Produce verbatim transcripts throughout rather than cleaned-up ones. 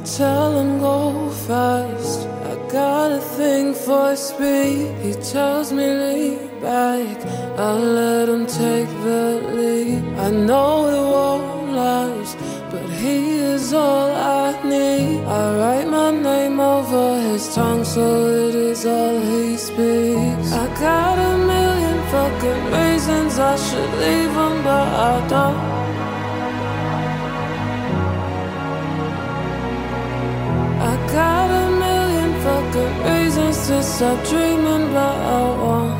tell him go fast. I got a thing for speed. He tells me lean back, I let him take the lead. I know it won't last, but he is all I need. I write my name over his tongue, so it is all he speaks. I got a million fucking reasons I should leave him, but I don't. I got a million fucking reasons to stop dreaming, but I won't.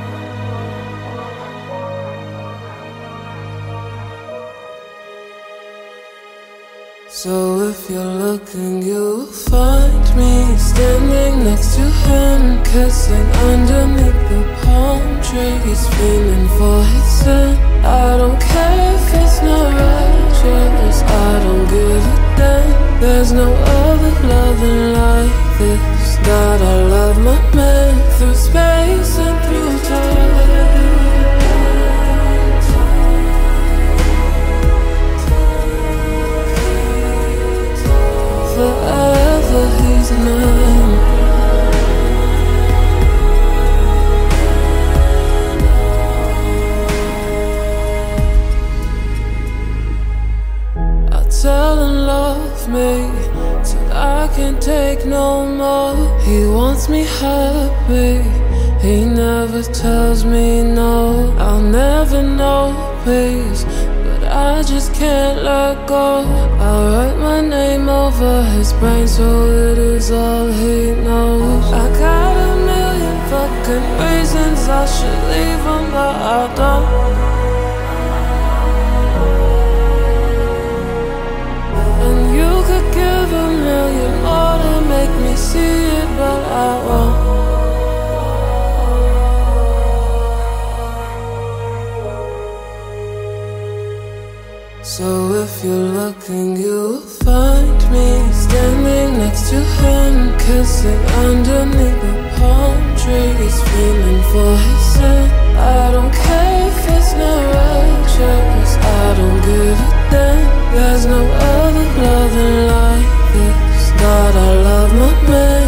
So if you're looking, you'll find me standing next to him, kissing underneath the palm trees, feeling for his scent. I don't care if it's not righteous, I don't give a damn. There's no other loving like this. God, I love my man through space and through time. Forever he's mine. I tell him love me till I can't take no more. He wants me happy, he never tells me no. I'll never know peace, I just can't let go. I write my name over his brain, so it is all he knows. I got a million fucking reasons I should leave him, but I don't. And you could give a million more to make me see it, but I won't. So if you're looking, you'll find me standing next to him, kissing underneath the palm trees, feeling for his scent. I don't care if it's not righteous, I don't give a damn. There's no other loving like this. God, I love my man